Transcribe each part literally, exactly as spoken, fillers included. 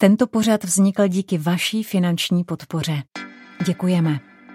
Tento pořad vznikl díky vaší finanční podpoře. Děkujeme.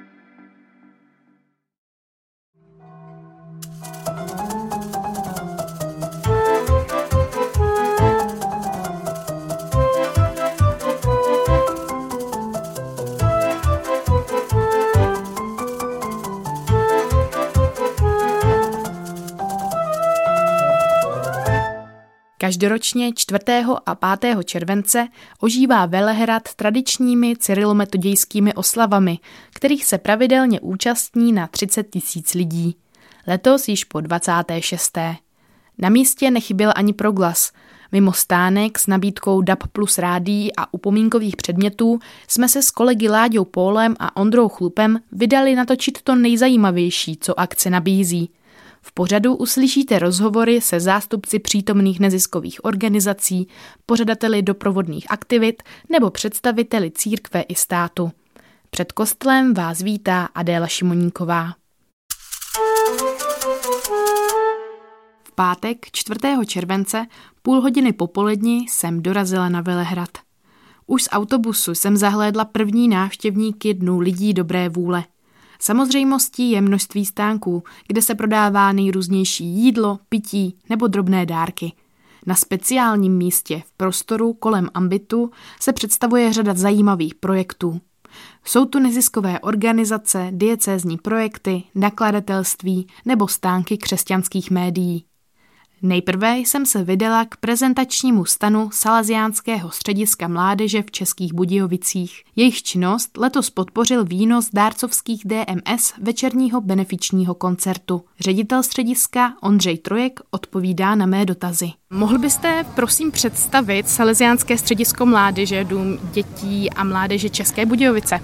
Každoročně čtvrtého a pátého července ožívá Velehrad tradičními cyrilometodějskými oslavami, kterých se pravidelně účastní na třicet tisíc lidí. Letos již po dvacáté šesté Na místě nechyběl ani proglas. Mimo stánek s nabídkou D A B plus rádií a upomínkových předmětů jsme se s kolegy Láďou Pólem a Ondrou Chlupem vydali natočit to nejzajímavější, co akce nabízí. V pořadu uslyšíte rozhovory se zástupci přítomných neziskových organizací, pořadateli doprovodných aktivit nebo představiteli církve i státu. Před kostelem vás vítá Adéla Šimoníková. V pátek čtvrtého července půl hodiny po poledni jsem dorazila na Velehrad. Už z autobusu jsem zahlédla první návštěvníky Dnů lidí dobré vůle. Samozřejmostí je množství stánků, kde se prodává nejrůznější jídlo, pití nebo drobné dárky. Na speciálním místě v prostoru kolem ambitu se představuje řada zajímavých projektů. Jsou tu neziskové organizace, diecézní projekty, nakladatelství nebo stánky křesťanských médií. Nejprve jsem se vydala k prezentačnímu stanu Salesiánského střediska mládeže v Českých Budějovicích. Jejich činnost letos podpořil výnos dárcovských D M S večerního benefičního koncertu. Ředitel střediska Ondřej Trojek odpovídá na mé dotazy. Mohl byste prosím představit Salesiánské středisko mládeže, dům dětí a mládeže České Budějovice?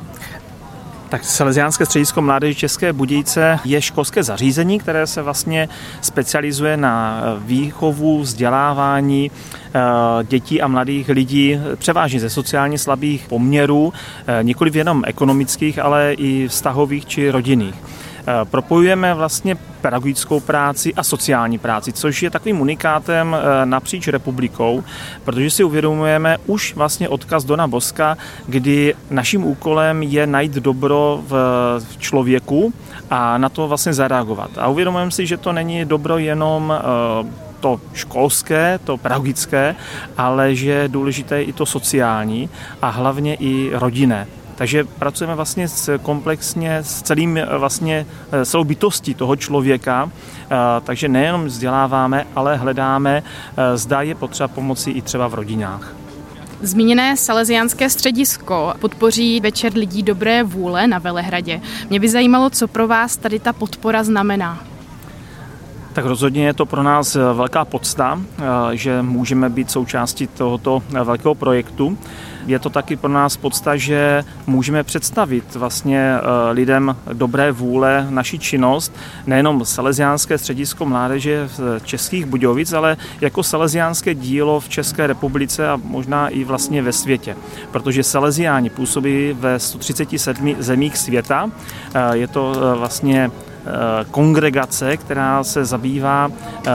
Tak Salesiánské středisko mládeže České Budějice je školské zařízení, které se vlastně specializuje na výchovu, vzdělávání dětí a mladých lidí, převážně ze sociálně slabých poměrů, nikoliv jenom ekonomických, ale i vztahových či rodinných. Propojujeme vlastně pedagogickou práci a sociální práci, což je takovým unikátem napříč republikou, protože si uvědomujeme už vlastně odkaz Dona Boska, kdy naším úkolem je najít dobro v člověku a na to vlastně zareagovat. A uvědomujeme si, že to není dobro jenom to školské, to pedagogické, ale že je důležité i to sociální a hlavně i rodinné. Takže pracujeme vlastně komplexně s celým vlastně celou bytostí toho člověka, takže nejenom vzděláváme, ale hledáme, zda je potřeba pomoci i třeba v rodinách. Zmíněné Salesiánské středisko podpoří Večer lidí dobré vůle na Velehradě. Mě by zajímalo, co pro vás tady ta podpora znamená. Tak rozhodně je to pro nás velká podsta, že můžeme být součástí tohoto velkého projektu. Je to taky pro nás podsta, že můžeme představit vlastně lidem dobré vůle naši činnost, nejenom Salesiánské středisko mládeže v Českých Budějovic, ale jako salesiánské dílo v České republice a možná i vlastně ve světě. Protože salesiáni působí ve sto třiceti sedmi zemích světa. Je to vlastně kongregace, která se zabývá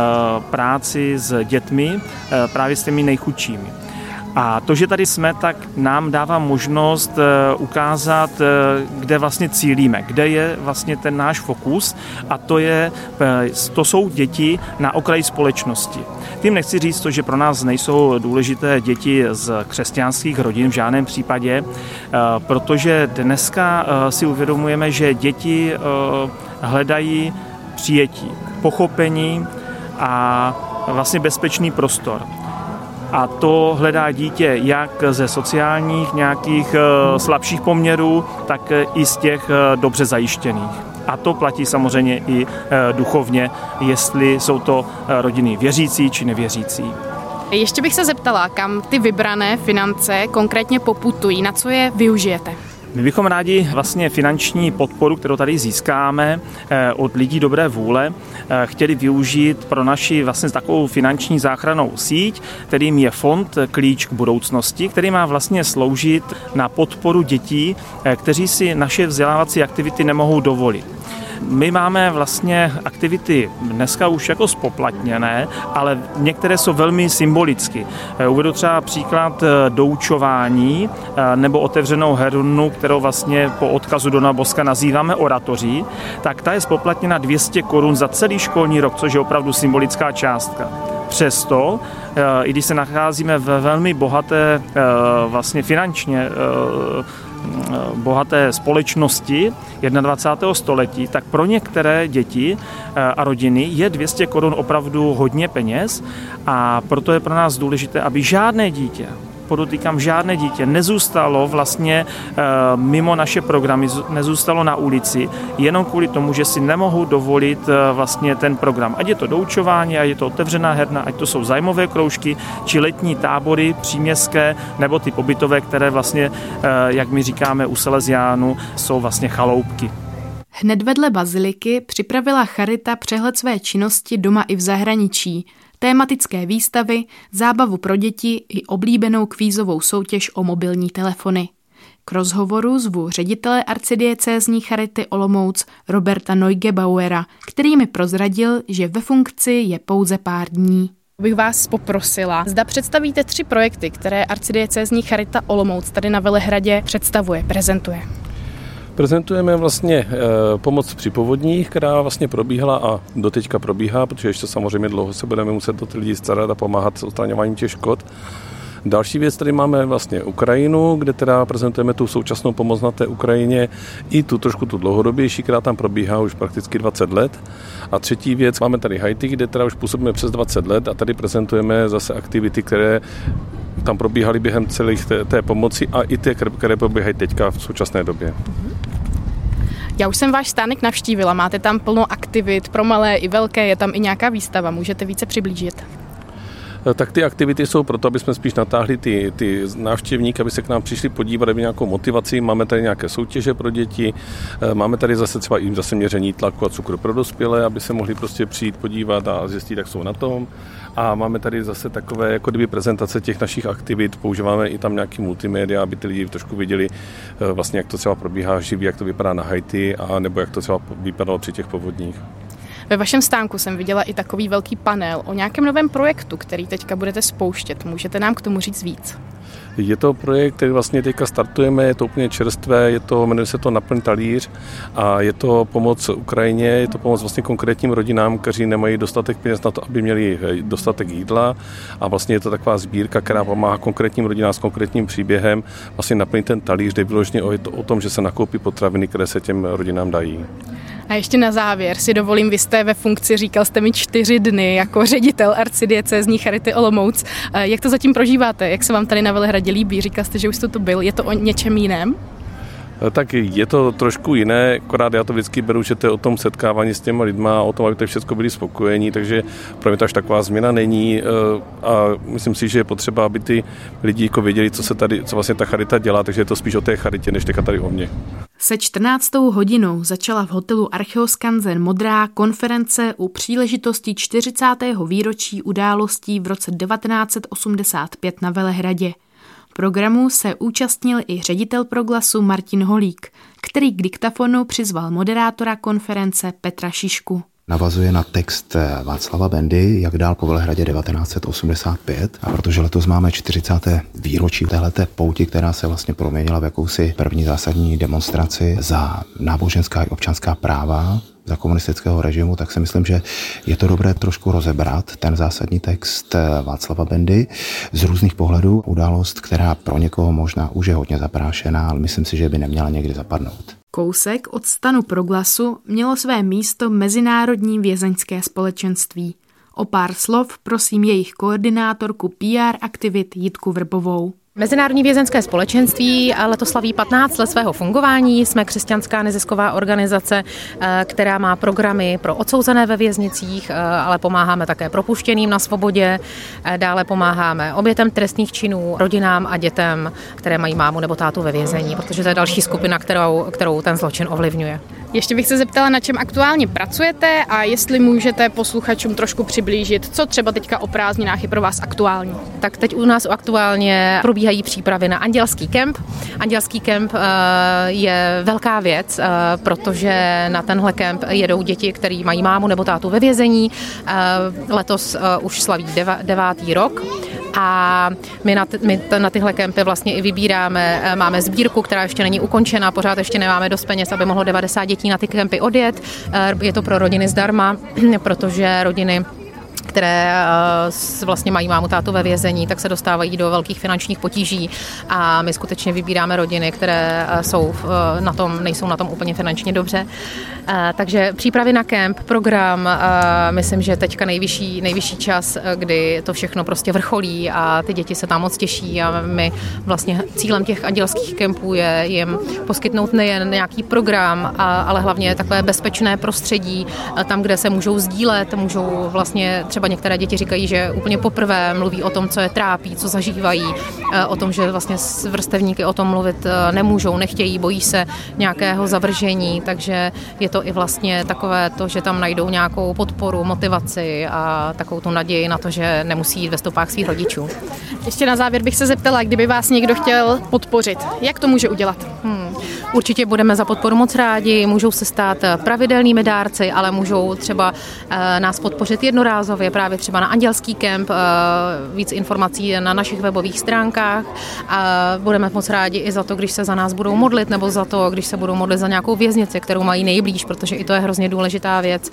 práci s dětmi, právě s těmi nejchudšími. A to, že tady jsme, tak nám dává možnost ukázat, kde vlastně cílíme, kde je vlastně ten náš fokus, a to, je, to jsou děti na okraji společnosti. Tím nechci říct to, že pro nás nejsou důležité děti z křesťanských rodin v žádném případě, protože dneska si uvědomujeme, že děti hledají přijetí, pochopení a vlastně bezpečný prostor. A to hledá dítě jak ze sociálních nějakých slabších poměrů, tak i z těch dobře zajištěných. A to platí samozřejmě i duchovně, jestli jsou to rodiny věřící či nevěřící. Ještě bych se zeptala, kam ty vybrané finance konkrétně poputují, na co je využijete? My bychom rádi vlastně finanční podporu, kterou tady získáme od lidí dobré vůle, chtěli využít pro naši vlastně takovou finanční záchrannou síť, kterým je fond Klíč k budoucnosti, který má vlastně sloužit na podporu dětí, kteří si naše vzdělávací aktivity nemohou dovolit. My máme vlastně aktivity dneska už jako spoplatněné, ale některé jsou velmi symbolicky. Uvedu třeba příklad doučování nebo otevřenou hernu, kterou vlastně po odkazu Dona Boska nazýváme oratoří, tak ta je spoplatněna dvě stě korun za celý školní rok, což je opravdu symbolická částka. Přesto, i když se nacházíme ve velmi bohaté, vlastně finančně bohaté společnosti dvacátého prvního století, tak pro některé děti a rodiny je dvě stě korun opravdu hodně peněz a proto je pro nás důležité, aby žádné dítě, podotýkám, žádné dítě nezůstalo vlastně mimo naše programy, nezůstalo na ulici, jenom kvůli tomu, že si nemohou dovolit vlastně ten program. Ať je to doučování, ať je to otevřená herna, ať to jsou zájmové kroužky, či letní tábory příměstské, nebo ty pobytové, které vlastně, jak my říkáme u Salesiánů, jsou vlastně chaloupky. Hned vedle baziliky připravila charita přehled své činnosti doma i v zahraničí, tématické výstavy, zábavu pro děti i oblíbenou kvízovou soutěž o mobilní telefony. K rozhovoru zvu ředitele arcidiecézní charity Olomouc Roberta Neugebauera, který mi prozradil, že ve funkci je pouze pár dní. Bych vás poprosila, zda představíte tři projekty, které arcidiecézní charita Olomouc tady na Velehradě představuje, prezentuje. Prezentujeme vlastně e, pomoc při povodních, která vlastně probíhala a doteďka probíhá, protože ještě samozřejmě dlouho se budeme muset o ty lidi starat a pomáhat s odstraňováním těch škod. Další věc, tady máme vlastně Ukrajinu, kde teda prezentujeme tu současnou pomoc na té Ukrajině i tu trošku tu dlouhodobější, která tam probíhá už prakticky dvacet let. A třetí věc, máme tady Haiti, kde teda už působíme přes dvacet let a tady prezentujeme zase aktivity, které tam probíhaly během celé té, té pomoci a i ty, které probíhají teďka v současné době. Já už jsem váš stánek navštívila, máte tam plno aktivit pro malé i velké, je tam i nějaká výstava, můžete více přiblížit? Tak ty aktivity jsou proto, aby jsme spíš natáhli ty, ty návštěvníky, aby se k nám přišli podívat, aby nějakou motivaci. Máme tady nějaké soutěže pro děti, máme tady zase třeba jim zase měření tlaku a cukru pro dospělé, aby se mohli prostě přijít podívat a zjistit, jak jsou na tom. A máme tady zase takové jako kdyby prezentace těch našich aktivit, používáme i tam nějaký multimédia, aby ty lidi trošku viděli vlastně, jak to třeba probíhá živě, jak to vypadá na Haiti, a nebo jak to třeba vypadalo při těch povodních. Ve vašem stánku jsem viděla i takový velký panel o nějakém novém projektu, který teďka budete spouštět. Můžete nám k tomu říct víc? Je to projekt, který vlastně teďka startujeme, je to úplně čerstvé, je to, jmenuje se to Naplň talíř a je to pomoc Ukrajině, je to pomoc vlastně konkrétním rodinám, kteří nemají dostatek peněz na to, aby měli dostatek jídla, a vlastně je to taková sbírka, která pomáhá konkrétním rodinám s konkrétním příběhem vlastně naplnit ten talíř, kde je vyloženě o, o tom, že se nakoupí potraviny, které se těm rodinám dají. A ještě na závěr si dovolím, vy jste ve funkci, říkal jste mi čtyři dny jako ředitel arcidiecézní charity Olomouc. Jak to zatím prožíváte? Jak se vám tady na Velehradě líbí? Říkal jste, že už jste to byl. Je to o něčem jiném? Tak je to trošku jiné, akorát já to vždycky beru, že to je o tom setkávání s těma lidma, o tom, aby to všechno byli spokojení, takže pro mě to až taková změna není a myslím si, že je potřeba, aby ty lidi jako věděli, co se tady, co vlastně ta charita dělá, takže je to spíš o té charitě, než teďka tady o mně. Se čtrnáctou hodinou začala v hotelu Archeoskanzen Modrá konference u příležitosti čtyřicátého výročí událostí v roce devatenáct set osmdesát pět na Velehradě. Programu se účastnil i ředitel Proglasu Martin Holík, který k diktafonu přizval moderátora konference Petra Šišku. Navazuje na text Václava Bendy, Jak dál po Velehradě devatenáct set osmdesát pět. A protože letos máme čtyřicáté výročí téhleté pouti, která se vlastně proměnila v jakousi první zásadní demonstraci za náboženská i občanská práva za komunistického režimu, tak si myslím, že je to dobré trošku rozebrat ten zásadní text Václava Bendy z různých pohledů. Událost, která pro někoho možná už je hodně zaprášená, ale myslím si, že by neměla někdy zapadnout. Kousek od stanu Proglasu mělo své místo Mezinárodní vězeňské společenství. O pár slov prosím jejich koordinátorku P R aktivit Jitku Vrbovou. Mezinárodní vězeňské společenství letos slaví patnáct let svého fungování. Jsme křesťanská nezisková organizace, která má programy pro odsouzené ve věznicích, ale pomáháme také propuštěným na svobodě. Dále pomáháme obětem trestných činů, rodinám a dětem, které mají mámu nebo tátu ve vězení, protože to je další skupina, kterou, kterou ten zločin ovlivňuje. Ještě bych se zeptala, na čem aktuálně pracujete a jestli můžete posluchačům trošku přiblížit, co třeba teďka o prázdninách je pro vás aktuální. Tak teď u nás aktuálně probíhají přípravy na Andělský kemp. Andělský kemp je velká věc, protože na tenhle kemp jedou děti, které mají mámu nebo tátu ve vězení. Letos už slaví deva, devátý rok. A my na, ty, my na tyhle kempy vlastně i vybíráme, máme sbírku, která ještě není ukončena, pořád ještě nemáme dost peněz, aby mohlo devadesát dětí na ty kempy odjet. Je to pro rodiny zdarma, protože rodiny, které vlastně mají mámu tátu ve vězení, tak se dostávají do velkých finančních potíží a my skutečně vybíráme rodiny, které jsou na tom, nejsou na tom úplně finančně dobře. Takže přípravy na kemp, program, myslím, že teďka nejvyšší, nejvyšší čas, kdy to všechno prostě vrcholí a ty děti se tam moc těší a my vlastně cílem těch andělských kempů je jim poskytnout nejen nějaký program, ale hlavně takové bezpečné prostředí, tam, kde se můžou sdílet, můžou vlastně třeba některé děti říkají, že úplně poprvé mluví o tom, co je trápí, co zažívají, o tom, že vlastně vrstevníky o tom mluvit nemůžou, nechtějí, bojí se nějakého zavržení, takže je to i vlastně takové to, že tam najdou nějakou podporu, motivaci a takovou tu naději na to, že nemusí jít ve stopách svých rodičů. Ještě na závěr bych se zeptala, kdyby vás někdo chtěl podpořit, jak to může udělat? Hmm. Určitě budeme za podporu moc rádi, můžou se stát pravidelnými dárci, ale můžou třeba nás podpořit jednorázově, právě třeba na Andělský kemp, víc informací na našich webových stránkách a budeme moc rádi i za to, když se za nás budou modlit, nebo za to, když se budou modlit za nějakou věznici, kterou mají nejblíž, protože i to je hrozně důležitá věc.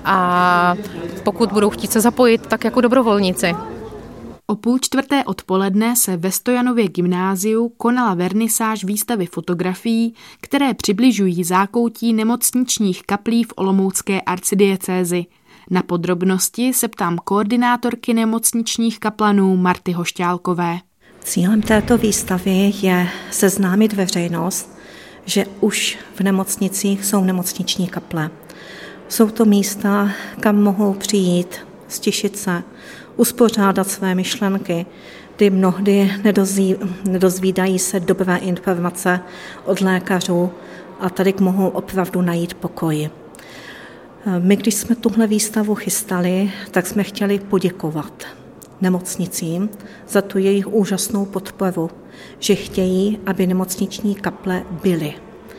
A pokud budou chtít se zapojit, tak jako dobrovolníci. O půl čtvrté odpoledne se ve Stojanově gymnáziu konala vernisáž výstavy fotografií, které přibližují zákoutí nemocničních kaplí v olomoucké arcidiecézi. Na podrobnosti se ptám koordinátorky nemocničních kaplanů Marty Hošťálkové. Cílem této výstavy je seznámit veřejnost, že už v nemocnicích jsou nemocniční kaple. Jsou to místa, kam mohou přijít, stišit se, uspořádat své myšlenky, kdy mnohdy nedozví, nedozvídají se dobré informace od lékařů a tady mohou opravdu najít pokoj. My, když jsme tuhle výstavu chystali, tak jsme chtěli poděkovat nemocnicím za tu jejich úžasnou podporu, že chtějí, aby nemocniční kaple byly.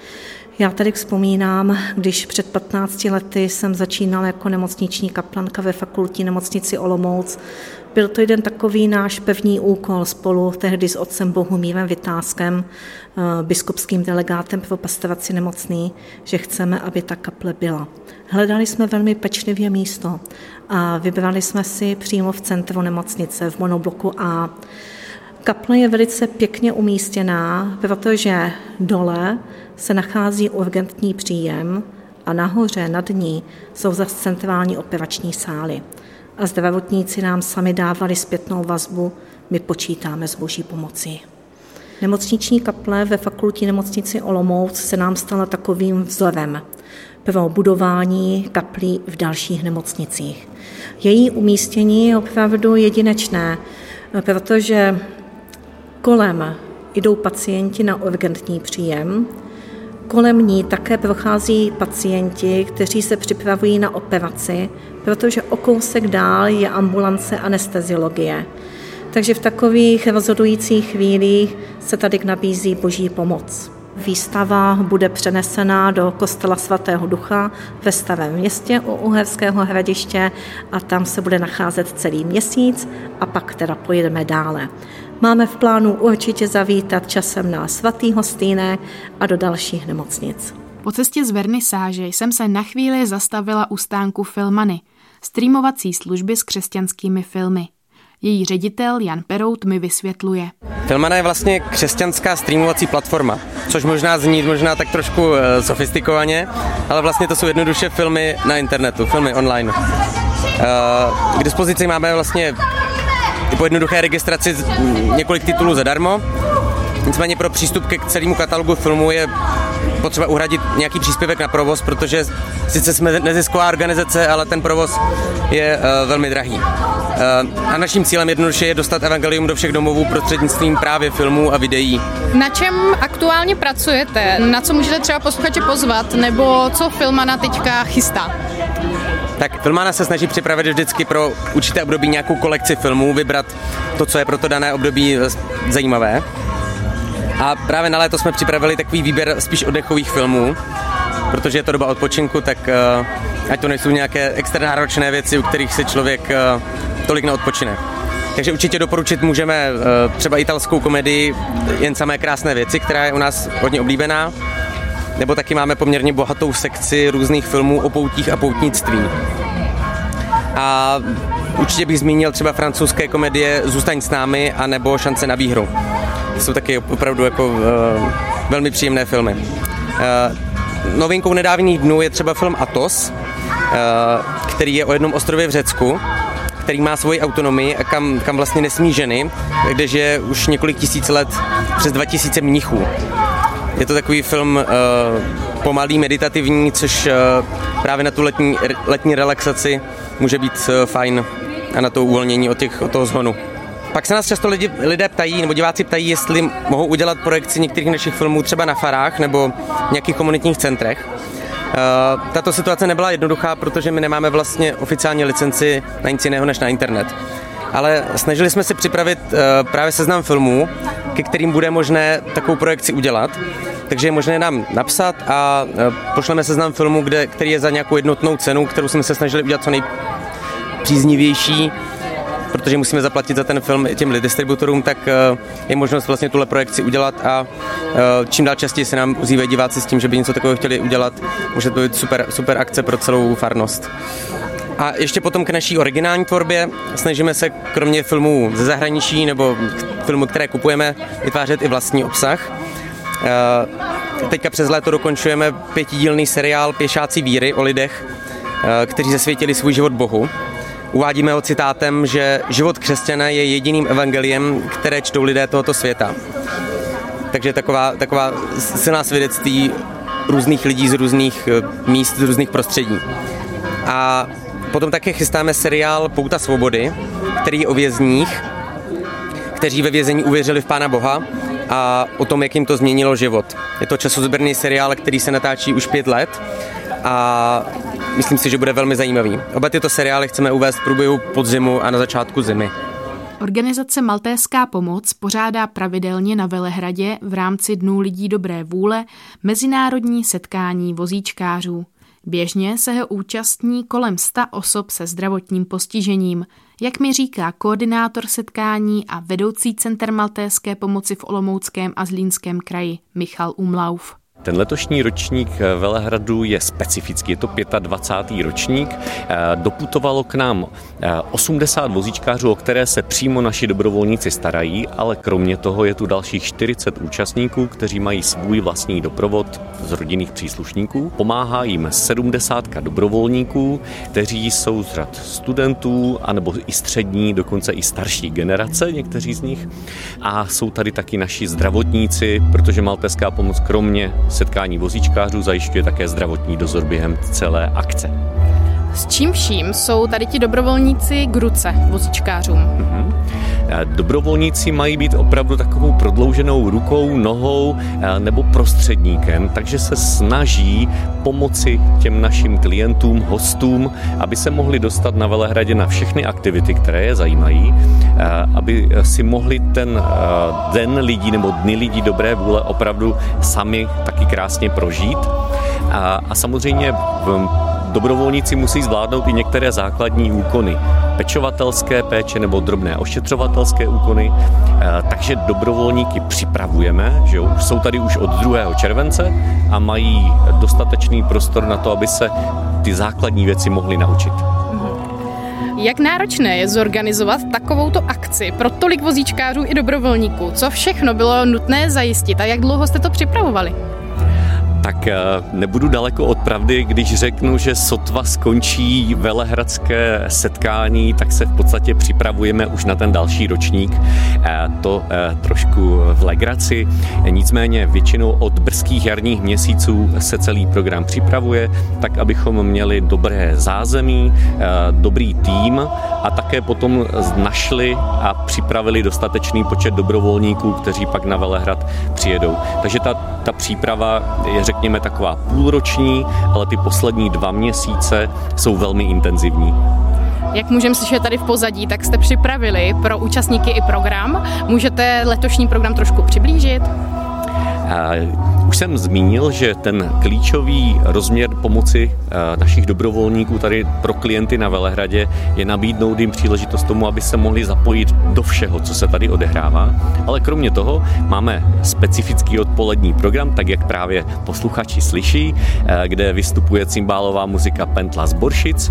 Já tady vzpomínám, když před patnácti lety jsem začínala jako nemocniční kaplanka ve fakultní nemocnici Olomouc. Byl to jeden takový náš pevný úkol spolu tehdy s otcem Bohumírem Vytázkem, biskupským delegátem pro pastoraci nemocný, že chceme, aby ta kaple byla. Hledali jsme velmi pečlivě místo a vybrali jsme si přímo v centru nemocnice v monobloku A. Kaple je velice pěkně umístěná, protože dole se nachází urgentní příjem a nahoře nad ní jsou zase centrální operační sály. A zdravotníci nám sami dávali zpětnou vazbu, my počítáme s boží pomocí. Nemocniční kaple ve fakultní nemocnici Olomouc se nám stala takovým vzorem pro budování kaplí v dalších nemocnicích. Její umístění je opravdu jedinečné, protože kolem jdou pacienti na urgentní příjem, kolem ní také prochází pacienti, kteří se připravují na operaci, protože o kousek dál je ambulance anesteziologie. Takže v takových rozhodujících chvílích se tady nabízí boží pomoc. Výstava bude přenesena do kostela svatého Ducha ve Starém Městě u Uherského Hradiště a tam se bude nacházet celý měsíc a pak teda pojedeme dále. Máme v plánu určitě zavítat časem na svatý Hostýnek a do dalších nemocnic. Po cestě z vernisáže jsem se na chvíli zastavila u stánku Filmany, streamovací služby s křesťanskými filmy. Její ředitel Jan Perout mi vysvětluje. Filmana je vlastně křesťanská streamovací platforma, což možná zní možná tak trošku uh, sofistikovaně, ale vlastně to jsou jednoduše filmy na internetu, filmy online. Uh, k dispozici máme vlastně po jednoduché registraci několik titulů zadarmo, nicméně pro přístup k celému katalogu filmů je potřeba uhradit nějaký příspěvek na provoz, protože sice jsme nezisková organizace, ale ten provoz je uh, velmi drahý. Uh, a naším cílem jednoduše je dostat evangelium do všech domovů prostřednictvím právě filmů a videí. Na čem aktuálně pracujete? Na co můžete třeba posluchače pozvat? Nebo co Filmana teďka chystá? Tak Filmana se snaží připravit vždycky pro určité období nějakou kolekci filmů, vybrat to, co je pro to dané období zajímavé. A právě na léto jsme připravili takový výběr spíš oddechových filmů, protože je to doba odpočinku, tak uh, ať to nejsou nějaké extra náročné věci, u kterých si člověk uh, tolik neodpočine. Takže určitě doporučit můžeme uh, třeba italskou komedii Jen samé krásné věci, která je u nás hodně oblíbená, nebo taky máme poměrně bohatou sekci různých filmů o poutích a poutnictví. A určitě bych zmínil třeba francouzské komedie Zůstaň s námi, anebo Šance na výhru. To jsou taky opravdu jako uh, velmi příjemné filmy. Uh, novinkou nedávných dnů je třeba film Athos, uh, který je o jednom ostrově v Řecku, který má svoji autonomii a kam, kam vlastně nesmí ženy, kde žije už několik tisíc let přes dva tisíce mnichů. Je to takový film uh, pomalý, meditativní, což uh, právě na tu letní, letní relaxaci může být uh, fajn a na to uvolnění od, těch, od toho zhonu. Pak se nás často lidi, lidé ptají, nebo diváci ptají, jestli mohou udělat projekci některých našich filmů třeba na farách nebo v nějakých komunitních centrech. Uh, tato situace nebyla jednoduchá, protože my nemáme vlastně oficiální licenci na nic jiného než na internet. Ale snažili jsme se připravit uh, právě seznam filmů, ke kterým bude možné takovou projekci udělat. Takže je možné nám napsat a uh, pošleme seznam filmů, kde, který je za nějakou jednotnou cenu, kterou jsme se snažili udělat co nejpříznivější, protože musíme zaplatit za ten film těm distributorům, tak uh, je možnost vlastně tuhle projekci udělat a uh, čím dál častěji se nám ozývají diváci s tím, že by něco takového chtěli udělat. Může to být super, super akce pro celou farnost. A ještě potom k naší originální tvorbě snažíme se kromě filmů ze zahraničí nebo filmů, které kupujeme, vytvářet i vlastní obsah. Teďka přes léto dokončujeme pětidílný seriál Pěšáci víry o lidech, kteří zasvětili svůj život Bohu. Uvádíme ho citátem, že život křesťana je jediným evangeliem, které čtou lidé tohoto světa. Takže taková, taková silná svědectví různých lidí z různých míst, z různých prostředí. A potom také chystáme seriál Pouta svobody, který je o vězních, kteří ve vězení uvěřili v Pána Boha a o tom, jak jim to změnilo život. Je to časozběrný seriál, který se natáčí už pět let a myslím si, že bude velmi zajímavý. Oba tyto seriály chceme uvést v průběhu podzimu a na začátku zimy. Organizace Maltéská pomoc pořádá pravidelně na Velehradě v rámci Dnů lidí dobré vůle mezinárodní setkání vozíčkářů. Běžně se ho účastní kolem sta osob se zdravotním postižením, jak mi říká koordinátor setkání a vedoucí Center Maltéské pomoci v Olomouckém a Zlínském kraji Michal Umlauf. Ten letošní ročník Velehradu je specifický, je to dvacátý pátý ročník. Doputovalo k nám osmdesát vozíčkářů, o které se přímo naši dobrovolníci starají, ale kromě toho je tu dalších čtyřicet účastníků, kteří mají svůj vlastní doprovod z rodinných příslušníků. Pomáhá jim sedmdesátka dobrovolníků, kteří jsou z řad studentů, anebo i střední, dokonce i starší generace, někteří z nich. A jsou tady taky naši zdravotníci, protože Maltéská pomoc kromě setkání vozíčkářů zajišťuje také zdravotní dozor během celé akce. S čím vším jsou tady ti dobrovolníci k ruce vozíčkářům? Mm-hmm. Dobrovolníci mají být opravdu takovou prodlouženou rukou, nohou nebo prostředníkem, takže se snaží pomoci těm našim klientům, hostům, aby se mohli dostat na Velehradě na všechny aktivity, které je zajímají, aby si mohli ten den lidí nebo dny lidí dobré vůle opravdu sami taky krásně prožít. A, a samozřejmě v dobrovolníci musí zvládnout i některé základní úkony. Pečovatelské péče nebo drobné ošetřovatelské úkony. Takže dobrovolníky připravujeme, že jsou tady už od druhého července a mají dostatečný prostor na to, aby se ty základní věci mohli naučit. Jak náročné je zorganizovat takovouto akci pro tolik vozíčkářů i dobrovolníků? Co všechno bylo nutné zajistit a jak dlouho jste to připravovali? tak nebudu daleko od pravdy, když řeknu, že sotva skončí velehradské setkání, tak se v podstatě připravujeme už na ten další ročník. To trošku v legraci. Nicméně většinou od brzkých jarních měsíců se celý program připravuje, tak abychom měli dobré zázemí, dobrý tým a také potom našli a připravili dostatečný počet dobrovolníků, kteří pak na Velehrad přijedou. Takže ta, ta příprava je, řekněme, taková půlroční, ale ty poslední dva měsíce jsou velmi intenzivní. Jak můžeme slyšet tady v pozadí, tak jste připravili pro účastníky i program. Můžete letošní program trošku přiblížit? Už jsem zmínil, že ten klíčový rozměr pomoci našich dobrovolníků tady pro klienty na Velehradě je nabídnout jim příležitost tomu, aby se mohli zapojit do všeho, co se tady odehrává. Ale kromě toho máme specifický odpolední program, tak jak právě posluchači slyší, kde vystupuje cymbálová muzika Pentla z Boršic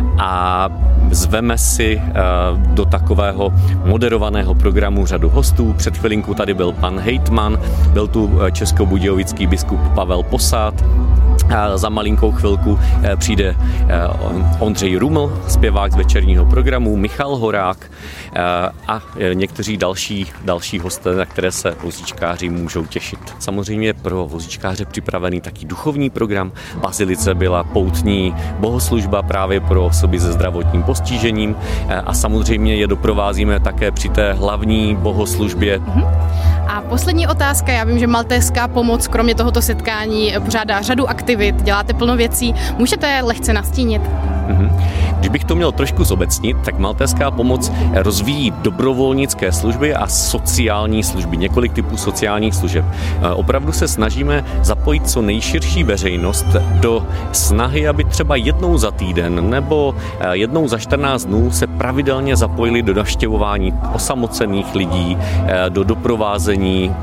a zveme si do takového moderovaného programu řadu hostů. Před chvilinku tady byl pan hejtman, byl tu českobudějovický biskup Pavel Posát. A za malinkou chvilku přijde Ondřej Ruml, zpěvák z večerního programu, Michal Horák a někteří další, další hosté, na které se vozíčkáři můžou těšit. Samozřejmě pro vozíčkáře připravený taky duchovní program. V bazilice byla poutní bohoslužba právě pro osoby se zdravotním postižením a samozřejmě je doprovázíme také při té hlavní bohoslužbě. A poslední otázka, já vím, že Maltézská pomoc kromě tohoto setkání pořádá řadu aktivit, děláte plno věcí, můžete lehce nastínit? Když bych to měl trošku zobecnit, tak Maltézská pomoc rozvíjí dobrovolnické služby a sociální služby, několik typů sociálních služeb. Opravdu se snažíme zapojit co nejširší veřejnost do snahy, aby třeba jednou za týden nebo jednou za čtrnáct dnů se pravidelně zapojili do navštěvování osamocených lidí, do doprovázení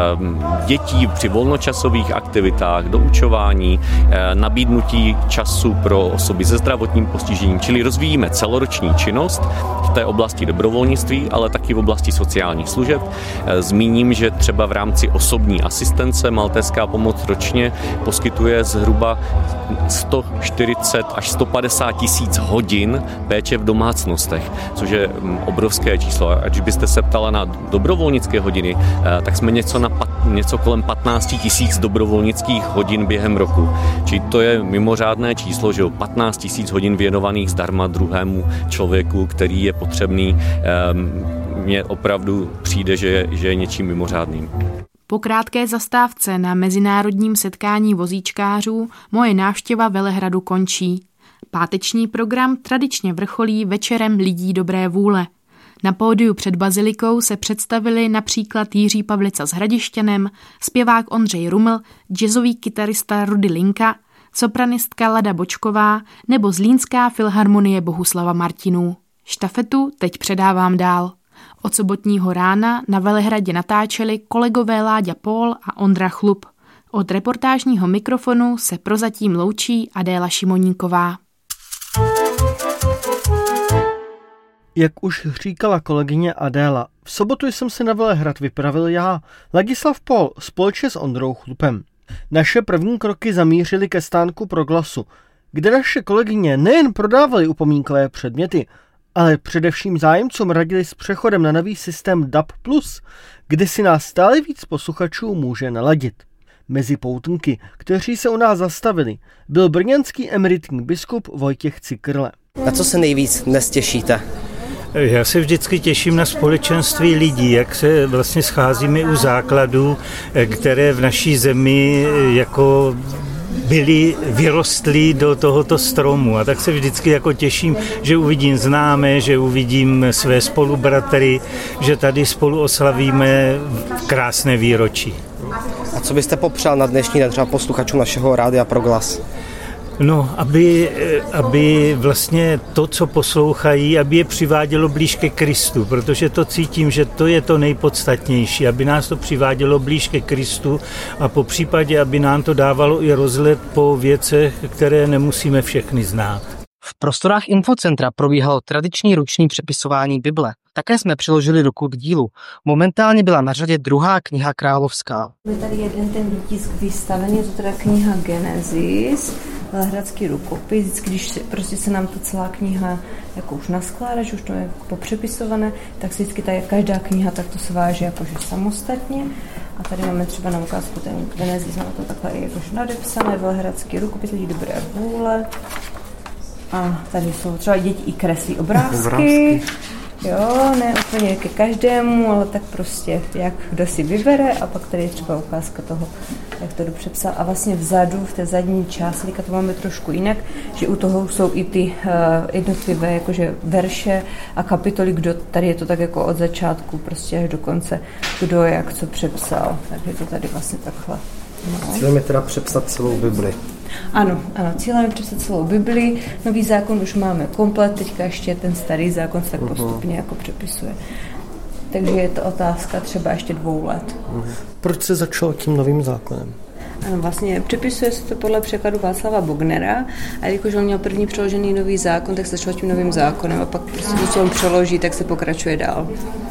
dětí při volnočasových aktivitách, do učování, nabídnutí času pro osoby se zdravotním postižením, čili rozvíjíme celoroční činnost v té oblasti dobrovolnictví, ale taky v oblasti sociálních služeb. Zmíním, že třeba v rámci osobní asistence Maltézská pomoc ročně poskytuje zhruba sto čtyřicet až sto padesát tisíc hodin péče v domácnostech, což je obrovské číslo. A když byste se ptala na dobrovolnické hodiny, tak jsme něco, na pat, něco kolem patnáct tisíc dobrovolnických hodin během roku. Čili to je mimořádné číslo, že patnáct tisíc hodin věnovaných zdarma druhému člověku, který je potřebný, mně opravdu přijde, že je, že je něčím mimořádným. Po krátké zastávce na mezinárodním setkání vozíčkářů moje návštěva Velehradu končí. Páteční program tradičně vrcholí večerem lidí dobré vůle. Na pódiu před bazilikou se představili například Jiří Pavlica s Hradišťanem, zpěvák Ondřej Ruml, jazzový kytarista Rudy Linka, sopranistka Lada Bočková nebo Zlínská filharmonie Bohuslava Martinů. Štafetu teď předávám dál. Od sobotního rána na Velehradě natáčeli kolegové Láďa Pól a Ondra Chlup. Od reportážního mikrofonu se prozatím loučí Adéla Šimoníková. Jak už říkala kolegyně Adéla, v sobotu jsem se na Velehrad vypravil já, Ladislav Pól, společně s Ondrou Chlupem. Naše první kroky zamířily ke stánku Proglasu, kde naše kolegyně nejen prodávaly upomínkové předměty, ale především zájemcům radili s přechodem na nový systém D A B plus, kde si nás stále víc posluchačů může naladit. Mezi poutníky, kteří se u nás zastavili, byl brněnský emeritní biskup Vojtěch Cikrle. Na co se nejvíc dnes těšíte? Já se vždycky těším na společenství lidí, jak se vlastně scházíme u základů, které v naší zemi jako byli vyrostlí do tohoto stromu. A tak se vždycky jako těším, že uvidím známé, že uvidím své spolubratry, že tady spolu oslavíme krásné výročí. A co byste popřál na dnešní den třeba posluchačům našeho Rádia Proglas? No, aby, aby vlastně to, co poslouchají, aby je přivádělo blíž ke Kristu, protože to cítím, že to je to nejpodstatnější, aby nás to přivádělo blíž ke Kristu a po případě, aby nám to dávalo i rozhled po věcech, které nemusíme všechny znát. V prostorách infocentra probíhalo tradiční ruční přepisování Bible. Také jsme přiložili ruku k dílu. Momentálně byla na řadě druhá kniha královská. Je tady jeden ten výtisk vystavený, je to teda kniha Genesis, velehradský rukopis. Vždycky, když se, prostě se nám ta celá kniha jako už naskládá, že už to je popřepisované, tak se vždycky ta, každá kniha takto se váží jakože samostatně. A tady máme třeba na ukázku ten Genesis, máme to takhle jakože nadepsané, velehradský rukopis lidí dobré vůle. A tady jsou třeba děti i kreslí obrázky. obrázky. Jo, ne úplně ke každému, ale tak prostě, jak kdo si vybere, a pak tady je třeba ukázka toho, jak to dobře psal. A vlastně vzadu, v té zadní části, to máme trošku jinak, že u toho jsou i ty uh, jednotlivé jakože verše a kapitoly, kdo, tady je to tak jako od začátku prostě až do konce, kdo jak co přepsal. Takže to tady vlastně takhle. No. Cílem je teda přepsat celou Bibli. Ano, ano, cílem je přepsat celou Bibli. Nový zákon už máme komplet, teďka ještě ten starý zákon se tak uh-huh. postupně jako přepisuje. Takže je to otázka třeba ještě dvou let. Uh-huh. Proč se začalo tím novým zákonem? Ano, vlastně přepisuje se to podle překladu Václava Bognera, a jakože on měl první přeložený nový zákon, tak se začalo tím novým zákonem a pak prostě, co on přeloží, tak se pokračuje dál.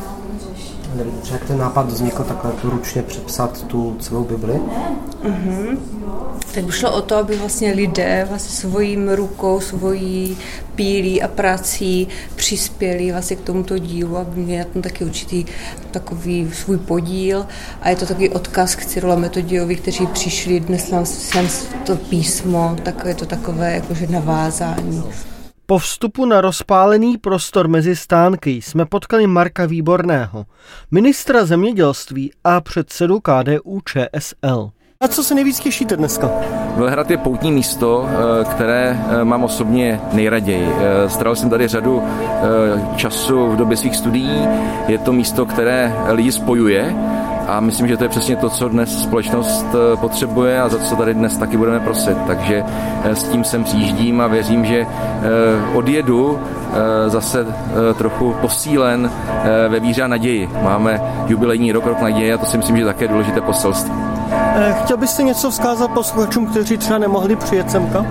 Jak ten nápad vznikl takhle ručně přepsat tu celou Bibli? Uh-huh. Tak by šlo o to, aby vlastně lidé vlastně svojím rukou, svojí pílí a prací přispěli vlastně k tomuto dílu, aby měli na tom taky určitý takový svůj podíl. A je to takový odkaz k Cyrilu a Metodiovi, kteří přišli dnes nám sem to písmo, tak je to takové jakože navázání. Po vstupu na rozpálený prostor mezi stánky jsme potkali Marka Výborného, ministra zemědělství a předsedu K D U Č S L. A co se nejvíc těšíte dneska? Velehrad je poutní místo, které mám osobně nejraději. Strávil jsem tady řadu času v době svých studií. Je to místo, které lidi spojuje. A myslím, že to je přesně to, co dnes společnost potřebuje a za co tady dnes taky budeme prosit. Takže s tím sem přijíždím a věřím, že odjedu zase trochu posílen ve víře a naději. Máme jubilejní rok, rok naděje, a to si myslím, že je také důležité poselství. Chtěl byste něco vzkázat posluchačům, kteří třeba nemohli přijet semka?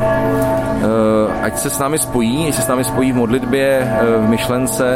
Ať se s námi spojí, ať se s námi spojí v modlitbě, v myšlence,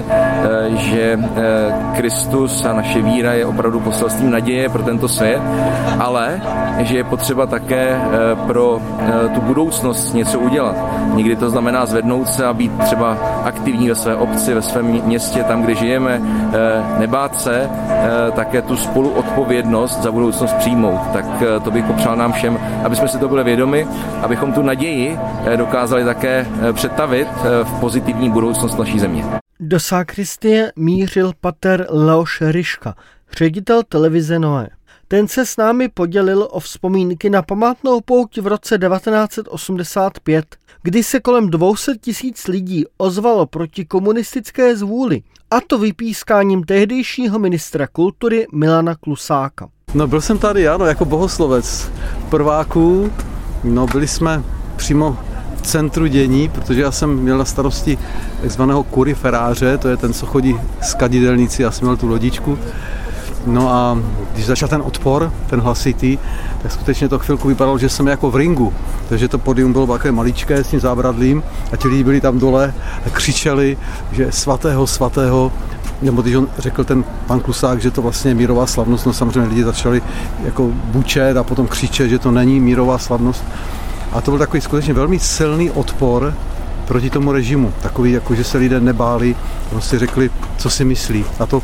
že Kristus a naše víra je opravdu poselstvím naděje pro tento svět, ale že je potřeba také pro tu budoucnost něco udělat. Někdy to znamená zvednout se a být třeba aktivní ve své obci, ve svém městě, tam, kde žijeme, nebát se, také tu spoluodpovědnost za budoucnost přijmout. Tak to bych popřál nám všem, aby jsme si to byli vědomi, abychom tu naději dokázali také přetavit v pozitivní budoucnost naší země. Do sakristie mířil pater Leoš Ryška, ředitel televize Noé. Ten se s námi podělil o vzpomínky na památnou pouť v roce devatenáct set osmdesát pět, kdy se kolem dvě stě tisíc lidí ozvalo proti komunistické zvůli, a to vypískáním tehdejšího ministra kultury Milana Klusáka. No, byl jsem tady, ano, jako bohoslovec prváků. No, byli jsme přímo v centru dění, protože já jsem měl na starosti takzvaného kuriferáře, to je ten, co chodí z kadidelnici, já jsem měl tu lodičku. No a když začal ten odpor, ten hlasitý, tak skutečně to chvilku vypadalo, že jsem jako v ringu. Takže to podium bylo takové maličké s tím zábradlím a ti lidi byli tam dole a křičeli, že svatého, svatého. Nebo když on řekl ten pan Klusák, že to vlastně je mírová slavnost, no samozřejmě lidi začali jako bučet a potom křičet, že to není mírová slavnost. A to byl takový skutečně velmi silný odpor proti tomu režimu. Takový, jako že se lidé nebáli, prostě řekli, co si myslí. A to,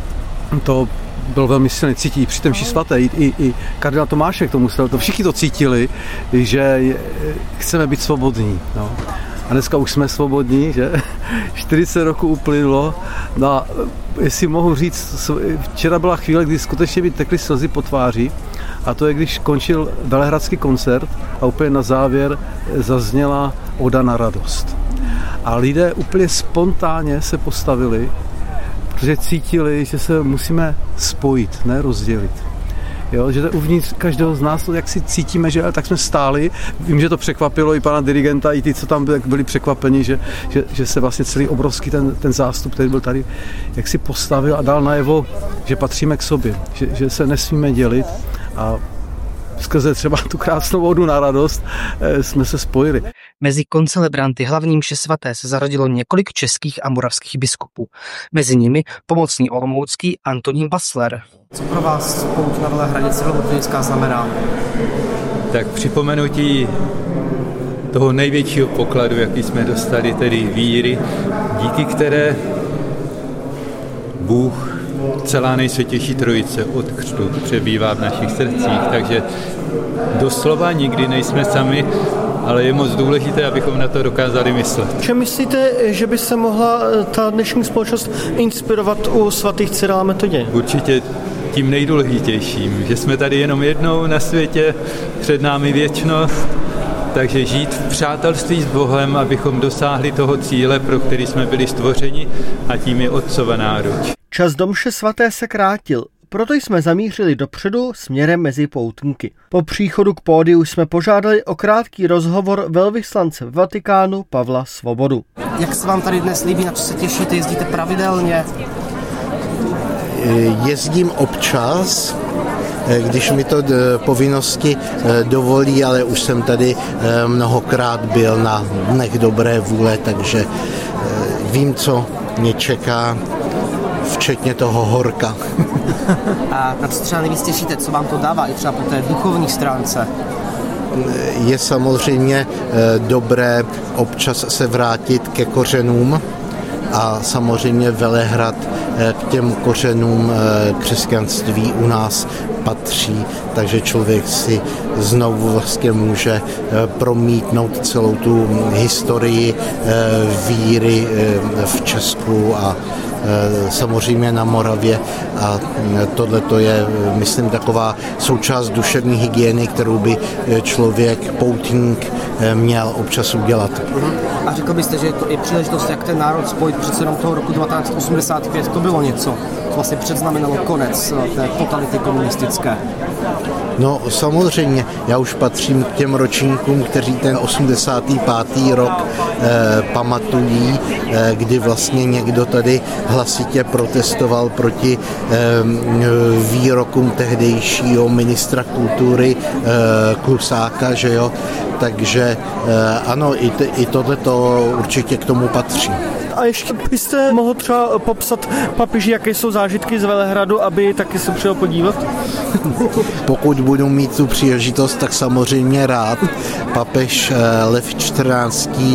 to byl velmi silný, cítí při té mši svaté, i, i, i kardinál Tomášek to musel, to všichni to cítili, že chceme být svobodní. No. A dneska už jsme svobodní, že? čtyřicet roků uplynulo. No a jestli mohu říct, včera byla chvíle, kdy skutečně mi tekly slzy po tváři, a to je, když končil velehradský koncert a úplně na závěr zazněla Oda na radost. A lidé úplně spontánně se postavili, protože cítili, že se musíme spojit, ne rozdělit. Jo, že to uvnitř každého z nás, to jak si cítíme, že tak jsme stáli. Vím, že to překvapilo i pana dirigenta, i ty, co tam byli překvapeni, že, že, že se vlastně celý obrovský ten, ten zástup, který byl tady, jak si postavil a dal najevo, že patříme k sobě, že, že se nesmíme dělit a skrze třeba tu krásnou odu na radost jsme se spojili. Mezi koncelebranty hlavní mše svaté se zařadilo několik českých a moravských biskupů. Mezi nimi pomocný olomoucký Antonín Basler. Co pro vás pouť na Velehradě cyrilometodějská znamená? Tak připomenutí toho největšího pokladu, jaký jsme dostali, tedy víry, díky které Bůh, celá nejsvětější trojice od křtu přebývá v našich srdcích, takže doslova nikdy nejsme sami, ale je moc důležité, abychom na to dokázali myslet. Čem myslíte, že by se mohla ta dnešní společnost inspirovat u svatých Cyrila a Metoděje? Určitě tím nejdůležitějším, že jsme tady jenom jednou na světě, před námi věčnost, takže žít v přátelství s Bohem, abychom dosáhli toho cíle, pro který jsme byli stvořeni, a tím je Otcova náruč. Čas do mše svaté se krátil, proto jsme zamířili dopředu směrem mezi poutníky. Po příchodu k pódiu jsme požádali o krátký rozhovor velvyslance v Vatikánu Pavla Svobodu. Jak se vám tady dnes líbí, na co se těšíte, jezdíte pravidelně? Jezdím občas, když mi to povinnosti dovolí, ale už jsem tady mnohokrát byl na dnech dobré vůle, takže vím, co mě čeká, včetně toho horka. A na co třeba nejvíc těšíte, co vám to dává i třeba po té duchovní stránce? Je samozřejmě dobré občas se vrátit ke kořenům a samozřejmě Velehrad k těm kořenům křesťanství u nás patří, takže člověk si znovu vlastně může promítnout celou tu historii víry v Česku a samozřejmě na Moravě, a tohle to je, myslím, taková součást duševní hygieny, kterou by člověk, poutník, měl občas udělat. A řekl byste, že to je příležitost, jak ten národ spojit přece jenom toho roku devatenáct osmdesát pět, to bylo něco, co vlastně předznamenalo konec té totality komunistické? No samozřejmě, já už patřím k těm ročníkům, kteří ten osmdesátý pátý rok eh, pamatují, eh, kdy vlastně někdo tady hlasitě protestoval proti eh, výrokům tehdejšího ministra kultury eh, Klusáka, že jo, takže eh, ano, i, t- i tohleto určitě k tomu patří. A ještě byste mohl třeba popsat papeži, jaké jsou zážitky z Velehradu, aby taky se přijel podívat? Pokud budu mít tu příležitost, tak samozřejmě rád. Papež Lev čtrnáctý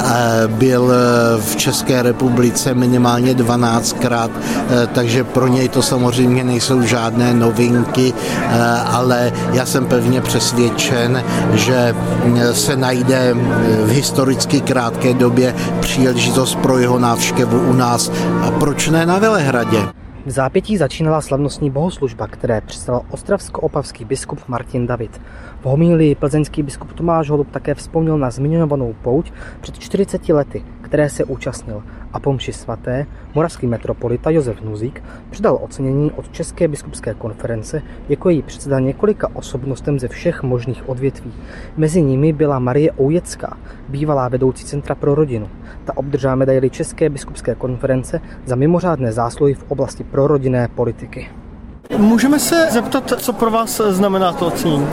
byl v České republice minimálně dvanáctkrát, takže pro něj to samozřejmě nejsou žádné novinky, ale já jsem pevně přesvědčen, že se najde v historicky krátké době příležitost pro jeho návštěvu u nás. A proč ne na Velehradě? V zápětí začínala slavnostní bohoslužba, které představil ostravsko-opavský biskup Martin David. V homílii plzeňský biskup Tomáš Holub také vzpomněl na zmiňovanou pouť před čtyřiceti lety, které se účastnil, a po mši svaté moravský metropolita Josef Nuzík předal ocenění od České biskupské konference jako její předseda několika osobnostem ze všech možných odvětví. Mezi nimi byla Marie Oujecká, bývalá vedoucí Centra pro rodinu. Ta obdržela medaili České biskupské konference za mimořádné zásluhy v oblasti prorodinné politiky. Můžeme se zeptat, co pro vás znamená to ocenění?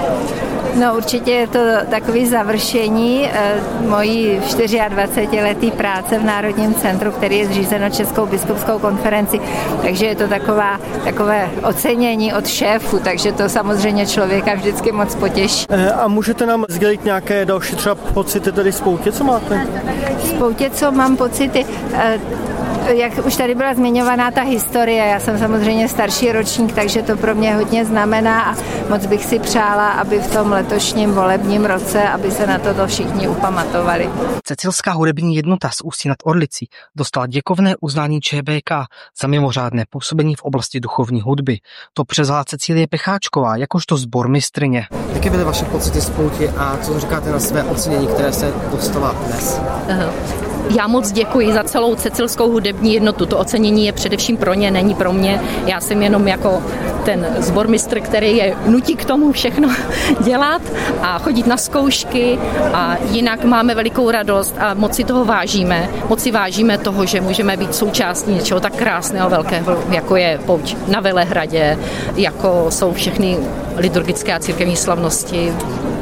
No určitě je to takové završení e, mojí dvacetičtyřleté práce v Národním centru, který je zřízeno Českou biskupskou konferenci, takže je to taková, takové ocenění od šéfu, takže to samozřejmě člověka vždycky moc potěší. E, a můžete nám sdělit nějaké další třeba pocity tady z poutě, co máte? Z poutě, co mám pocity? E, Jak už tady byla zmiňovaná ta historie, já jsem samozřejmě starší ročník, takže to pro mě hodně znamená a moc bych si přála, aby v tom letošním volebním roce, aby se na toto všichni upamatovali. Cecilská hudební jednota z Ústí nad Orlicí dostala děkovné uznání Č B K za mimořádné působení v oblasti duchovní hudby. To převzala Cecílie Pecháčková jakožto sbormistryně. Jaké byly vaše pocity z pouti a co říkáte na své ocenění, které se dostala dnes? Aha. Já moc děkuji za celou Cecilskou hudební jednotu. To ocenění je především pro ně, není pro mě. Já jsem jenom jako ten sbormistr, který je nutí k tomu všechno dělat a chodit na zkoušky, a jinak máme velikou radost a moc si toho vážíme. Moc si vážíme toho, že můžeme být součástí něčeho tak krásného, velkého, jako je pouť na Velehradě, jako jsou všechny liturgické a církevní slavnosti.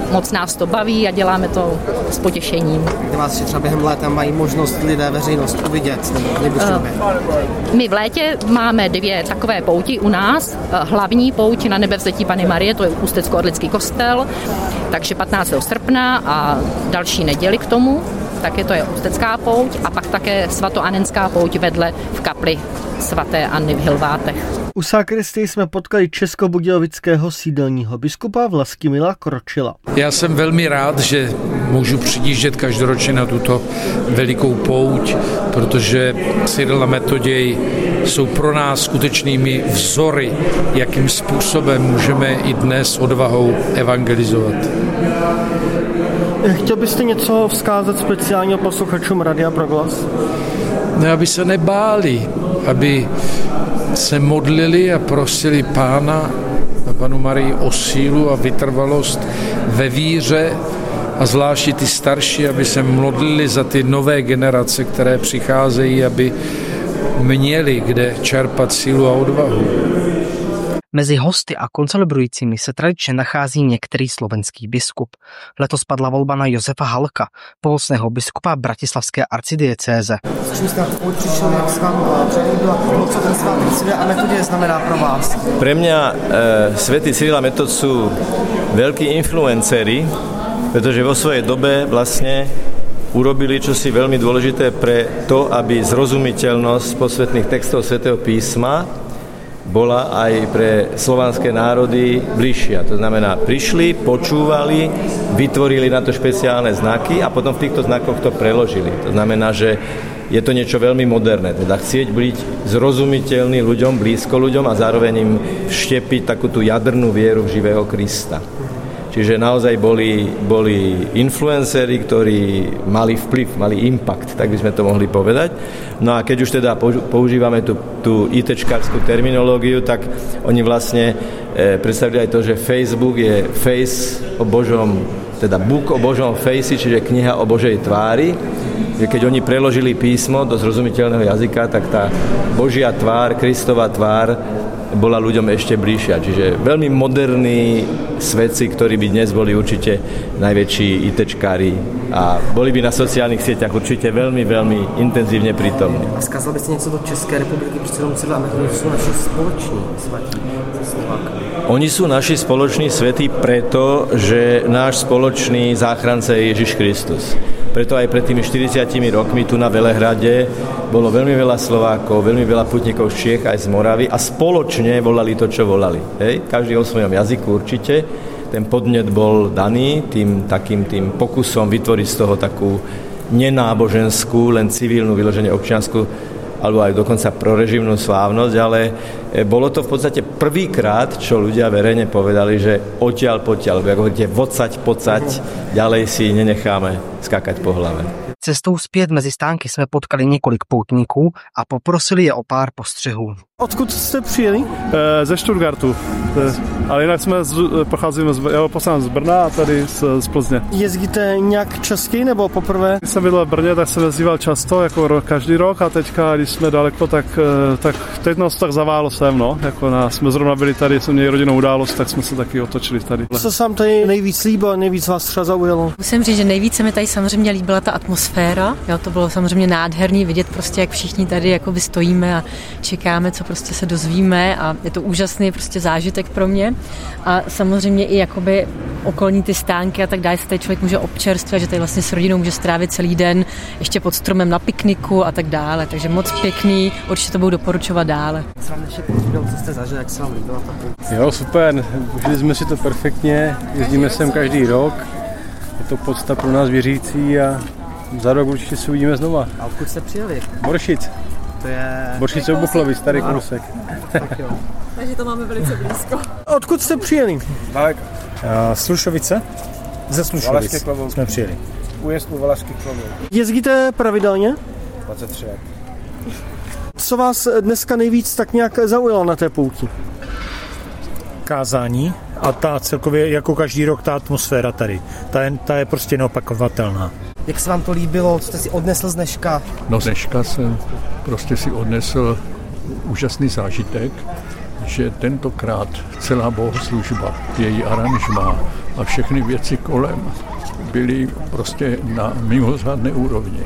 moc nás to baví a děláme to s potěšením. Kdy vás třeba během léta mají možnost lidé, veřejnost uvidět? Nebo uh, my v létě máme dvě takové pouti u nás. Hlavní pouť na Nebevzetí Panny Marie, to je Ústecko-Orlický kostel, takže patnáctého srpna a další neděli k tomu, také to je Ústecká pouť a pak také svatoanenská pouť vedle v kapli svaté Anny v Hilvátech. U sakristii jsme potkali českobudějovického sídelního biskupa Vlastimila Kročila. Já jsem velmi rád, že můžu přijíždět každoročně na tuto velikou pouť, protože Cyril a Metoděj jsou pro nás skutečnými vzory, jakým způsobem můžeme i dnes odvahou evangelizovat. Chtěl byste něco vzkázat speciálně posluchačům Radia Proglas? No, aby se nebáli, aby se modlili a prosili Pána a Panu Marii o sílu a vytrvalost ve víře a zvláště ty starší, aby se modlili za ty nové generace, které přicházejí, aby měli kde čerpat sílu a odvahu. Mezi hosty a koncelebrujícími se tradičně nachází některý slovenský biskup. Letos padla volba na Josefa Halka, pomocného biskupa bratislavské arcidiecéze. S čím jste na to přišel, jak se vám přelíbila, co ten svátek Cyril a Metoděj znamená pro vás? Pre mňa e, svätý Cyril a Metod sú veľkí influenceri, pretože vo svojej dobe vlastne urobili čosi veľmi dôležité pre to, aby zrozumiteľnosť posvetných textov svätého písma bola aj pre slovanské národy bližšia. To znamená, prišli, počúvali, vytvorili na to špeciálne znaky a potom v týchto znakoch to preložili. To znamená, že je to niečo veľmi moderné, teda chcieť byť zrozumiteľný ľuďom, blízko ľuďom a zároveň im vštepiť takú tú jadrnú vieru v živého Krista. Čiže naozaj boli, boli influenceri, ktorí mali vplyv, mali impact, tak by sme to mohli povedať. No a keď už teda používame tú, tú ITčkarskú terminológiu, tak oni vlastne e, predstavili aj to, že Facebook je face o Božom, teda book o Božom face, čiže kniha o Božej tvári. Že keď oni preložili písmo do zrozumiteľného jazyka, tak tá Božia tvár, Kristova tvár bola ľuďom ešte bližšia. Čiže veľmi moderní svetci, ktorí by dnes boli určite najväčší ITčkári a boli by na sociálnych sieťach určite veľmi, veľmi intenzívne prítomní. Vzkázal byste něco do České republiky, přece jenom Cyril a Metoděj jsou naši společní svatí se Slovákami? Oni sú naši spoloční svätí preto, že náš spoločný záchranca je Ježiš Kristus. Preto aj pred tými štyridsiatimi rokmi tu na Velehrade bolo veľmi veľa Slovákov, veľmi veľa putníkov z Čiech aj z Moravy a spoločne volali to, čo volali. Hej? Každý o svojom jazyku určite. Ten podnet bol daný tým takým tým pokusom vytvoriť z toho takú nenáboženskú, len civilnú, vyložene občiansku alebo aj dokonca prorežimnú slávnosť, ale bolo to v podstate prvýkrát, čo ľudia verejne povedali, že odtiaľ potiaľ, ako hovoríte, vocať, pocať, ďalej si nenecháme skakať po hlave. Cestou zpět mezi stánky jsme potkali několik poutníků a poprosili je o pár postřehů. Odkud jste přijeli? E, ze Stuttgartu, e, ale jinak jsme z, pocházíme z, já pocházím z Brna a tady z, z Plzně. Jezdíte nějak častěji nebo poprvé? Když jsem bydlel v Brně, tak jsem jezdíval často, jako rok, každý rok a teďka, když jsme daleko, tak, tak teď nás tak zaválo sem, no. Jako na, jsme zrovna byli tady, jsme měli rodinnou událost, tak jsme se taky otočili tady. Co se vám tady nejvíc líbilo, nejvíc vás třeba zaujalo? Musím říct, že nejvíc se mi tady samozřejmě líbila ta atmosféra. Jo, to bylo samozřejmě nádherný vidět prostě, jak všichni tady jakoby stojíme a čekáme, co prostě se dozvíme a je to úžasný prostě zážitek pro mě. A samozřejmě i jakoby okolní ty stánky a tak dále se tady člověk může občerstvit, že tady vlastně s rodinou může strávit celý den ještě pod stromem na pikniku a tak dále. Takže moc pěkný, určitě to budu doporučovat dále. Co vám ještě líbilo, co jste zažili, jak se vám líbila ta pouť? Jo, super, užili jsme si to perfektně, jezdíme sem každý rok, je to podsta pro nás věřící a za rok určitě se uvidíme znova. A odkud jste přijeli? Boršic. To je... Boršice u Buchlovi, starý kousek. Takže to máme velice blízko. Odkud jste přijeli? Daleko. Slušovice? Ze Slušovic jsme přijeli. Újezd u Valašských Klobouk. Jezdíte pravidelně? dvacet tři let. Co vás dneska nejvíc tak nějak zaujalo na té pouti? Kázání a ta celkově jako každý rok ta atmosféra tady. Ta je, ta je prostě neopakovatelná. Jak se vám to líbilo? Co jste si odnesl z dneška? No dneška jsem prostě si odnesl úžasný zážitek, že tentokrát celá bohoslužba, její aranžma, a všechny věci kolem byly prostě na mimořádné úrovni.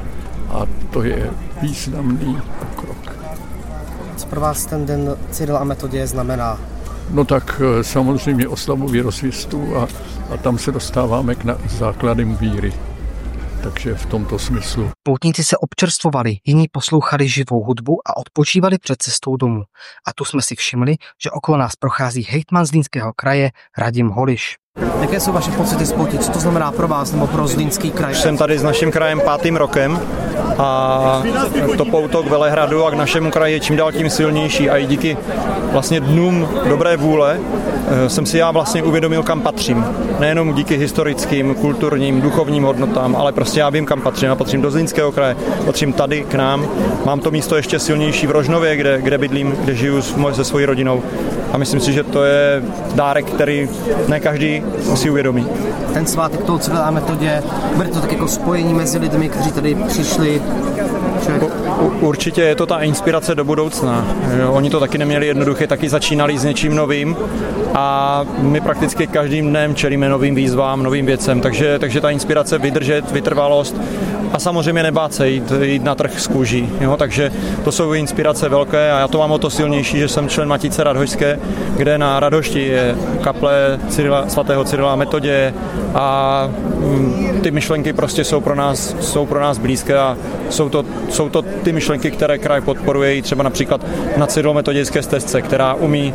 A to je významný pokrok. Co pro vás ten den Cyrila a Metoděje znamená? No tak samozřejmě oslavu věrosvěstů a, a tam se dostáváme k základům víry. Takže v tomto smyslu. Poutníci se občerstvovali, jiní poslouchali živou hudbu a odpočívali před cestou domů. A tu jsme si všimli, že okolo nás prochází hejtman Zlínského kraje Radim Holiš. Jaké jsou vaše pocity z Poutí? Co to znamená pro vás nebo pro Zlínský kraj? Jsem tady s naším krajem pátým rokem a to pouto k Velehradu a k našemu kraji je čím dál tím silnější a i díky vlastně dnům dobré vůle jsem si já vlastně uvědomil, kam patřím. Nejenom díky historickým, kulturním, duchovním hodnotám, ale prostě já vím, kam patřím. Já patřím do Zlínského kraje, patřím tady k nám. Mám to místo ještě silnější v Rožnově, kde, kde bydlím, kde žiju se svojí rodinou. A myslím si, že to je dárek, který ne každý si uvědomí. Ten svátek toho Cyrila a Metoděje, bude to tak jako spojení mezi lidmi, kteří tady přišli? U, určitě je to ta inspirace do budoucna. Oni to taky neměli jednoduché, taky začínali s něčím novým a my prakticky každým dnem čelíme novým výzvám, novým věcem, takže, takže ta inspirace, vydržet, vytrvalost a samozřejmě nebát se jít, jít na trh z kůží. Jo? Takže to jsou inspirace velké a já to mám o to silnější, že jsem člen Matice Radhošské, kde na Radhošti je kaple Cyrila, svatého Cyrila a Metoděje a mm, ty myšlenky prostě jsou pro nás, jsou pro nás blízké a jsou to, jsou to ty myšlenky, které kraj podporuje i třeba například na Cyrilometodějské stezce, která umí,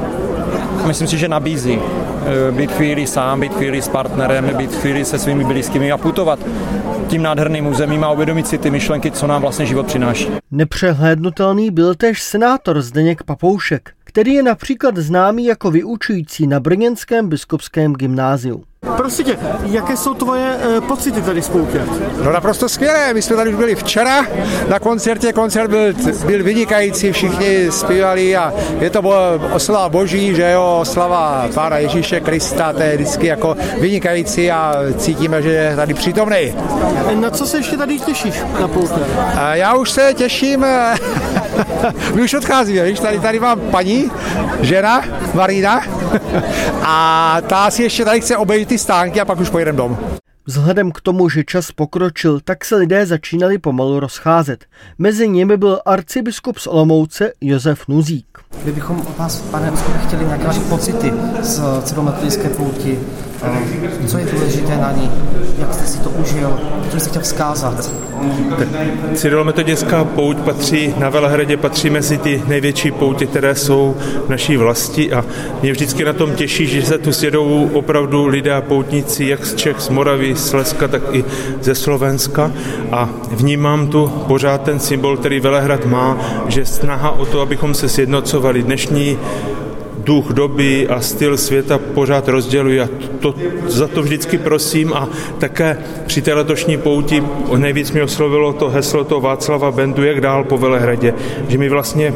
myslím si, že nabízí být chvíli sám, být chvíli s partnerem, být chvíli se svými blízkými a putovat tím nádherným územím a uvědomit si ty myšlenky, co nám vlastně život přináší. Nepřehlédnutelný byl též senátor Zdeněk Papoušek, který je například známý jako vyučující na brněnském biskupském gymnáziu. Prosím tě, jaké jsou tvoje e, pocity tady z Poutě? No naprosto skvělé, my jsme tady už byli včera na koncertě, koncert byl, byl vynikající, všichni zpívali a je to oslava Boží, že jo, oslava Pána Ježíše Krista, to je vždycky jako vynikající a cítíme, že je tady přítomnej. Na co se ještě tady těšíš na Poutě? Já už se těším, my už odcházíme, víš, tady, tady mám paní, žena, Marina a ta si ještě tady chce obejít ty stánky a pak už pojedeme dom. Vzhledem k tomu, že čas pokročil, tak se lidé začínali pomalu rozcházet. Mezi nimi byl arcibiskup z Olomouce Josef Nuzík. Kdybychom od vás, pane biskupe, chtěli nějaké vaše pocity z cyrilometodické pouti, co je důležité na ní, jak jste si to užil, co jste chtěl vzkázat? Cyrilometodějská pouť patří na Velehradě, patří mezi ty největší poutě, které jsou v naší vlasti a mě vždycky na tom těší, že se tu sjedou opravdu lidé a poutníci jak z Čech, z Moravy, z Slezska, tak i ze Slovenska a vnímám tu pořád ten symbol, který Velehrad má, že snaha o to, abychom se sjednocovali. Dnešní duch doby a styl světa pořád rozdělují a to, za to vždycky prosím a také při té letošní pouti nejvíc mě oslovilo to heslo toho Václava Bendu, jak dál po Velehradě, že my vlastně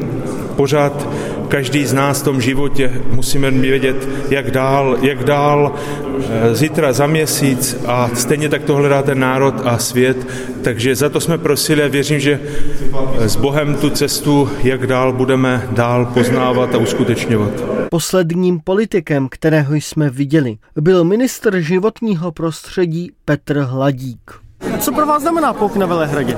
pořád každý z nás v tom životě musíme vědět, jak dál, jak dál zítra, za měsíc a stejně tak to hledá ten národ a svět, takže za to jsme prosili a věřím, že s Bohem tu cestu, jak dál budeme dál poznávat a uskutečňovat. Posledním politikem, kterého jsme viděli, byl ministr životního prostředí Petr Hladík. Co pro vás znamená pouk na Velehradě?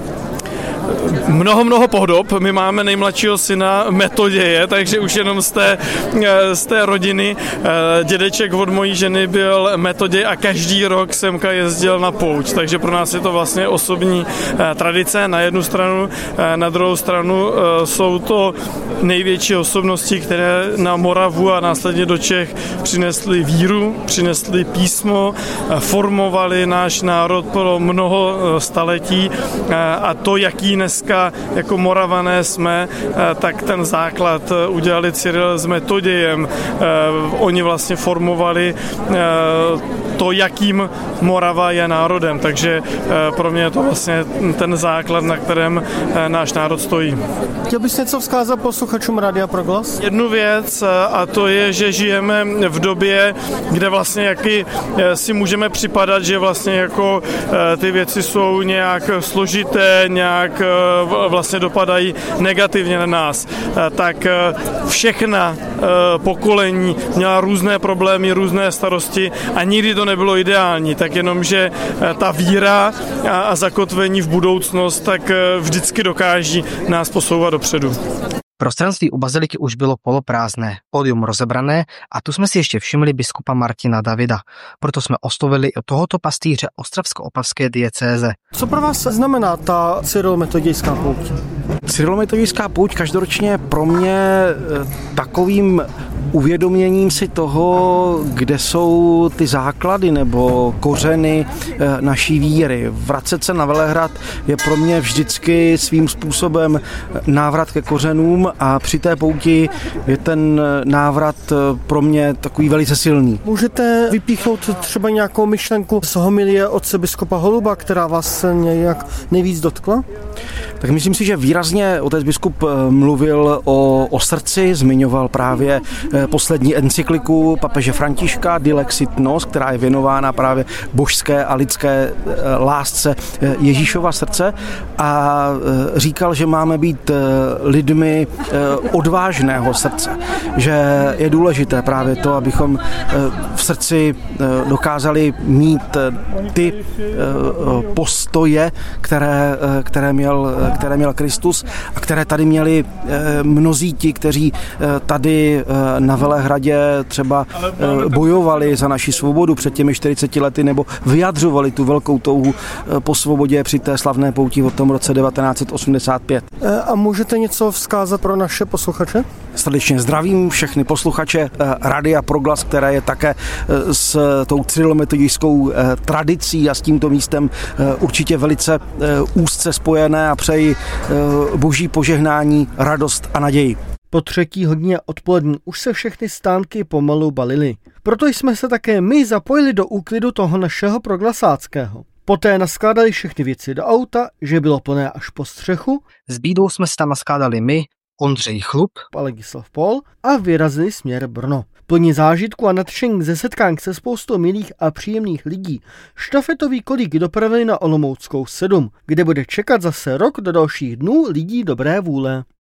Mnoho, mnoho podob. My máme nejmladšího syna Metoděje, takže už jenom z té, z té rodiny. Dědeček od mojí ženy byl Metoděj a každý rok semka jezdil na pouť, takže pro nás je to vlastně osobní tradice na jednu stranu, na druhou stranu jsou to největší osobnosti, které na Moravu a následně do Čech přinesly víru, přinesly písmo, formovali náš národ pro mnoho staletí a to, jaký dneska jako Moravané jsme, tak ten základ udělali Cyril s Metodějem. Oni vlastně formovali to, jakým Morava je národem, takže pro mě je to vlastně ten základ, na kterém náš národ stojí. Chtěl bys něco vzkázat posluchačům Rádia Proglas? Jednu věc a to je, že žijeme v době, kde vlastně jaký si můžeme připadat, že vlastně jako ty věci jsou nějak složité, nějak vlastně dopadají negativně na nás. Tak všechna pokolení měla různé problémy, různé starosti a nikdy to nebylo ideální, tak jenom, že ta víra a zakotvení v budoucnost tak vždycky dokáží nás posouvat dopředu. Prostranství u baziliky už bylo poloprázdné, pódium rozebrané a tu jsme si ještě všimli biskupa Martina Davida. Proto jsme oslovili i tohoto pastýře ostravsko-opavské diecéze. Co pro vás znamená ta cyrilometodějská pouť? Cyrilometodějská pouť každoročně pro mě takovým uvědoměním si toho, kde jsou ty základy nebo kořeny naší víry. Vracet se na Velehrad je pro mě vždycky svým způsobem návrat ke kořenům a při té pouti je ten návrat pro mě takový velice silný. Můžete vypíchnout třeba nějakou myšlenku z homilie otce biskupa Holuba, která vás nějak nejvíc dotkla? Tak myslím si, že výrazně otec biskup mluvil o, o srdci, zmiňoval právě poslední encykliku papeže Františka Dilexit Nos, která je věnována právě božské a lidské lásce Ježíšova srdce a říkal, že máme být lidmi odvážného srdce, že je důležité právě to, abychom v srdci dokázali mít ty postoje, které, které, měl, které měl Kristus a které tady měli mnozí ti, kteří tady na Velehradě třeba bojovali za naši svobodu před těmi čtyřiceti lety nebo vyjadřovali tu velkou touhu po svobodě při té slavné pouti v tom roce devatenáct set osmdesát pět. A můžete něco vzkázat pro naše posluchače? Srdečně zdravím všechny posluchače Radia Proglas, které je také s tou cyrilometodějskou tradicí a s tímto místem určitě velice úzce spojené a přeji boží požehnání, radost a naději. Po třetí hodině odpolední už se všechny stánky pomalu balily. Proto jsme se také my zapojili do úklidu toho našeho proglasáckého. Poté naskládali všechny věci do auta, že bylo plné až po střechu. S bídou jsme se tam naskládali my, Ondřej Chlup a Ladislav Pol a vyrazili směr Brno. Plní zážitku a nadšení ze setkání se spoustou milých a příjemných lidí štafetový kolík dopravili na Olomouckou sedm, kde bude čekat zase rok do dalších dnů lidí dobré vůle.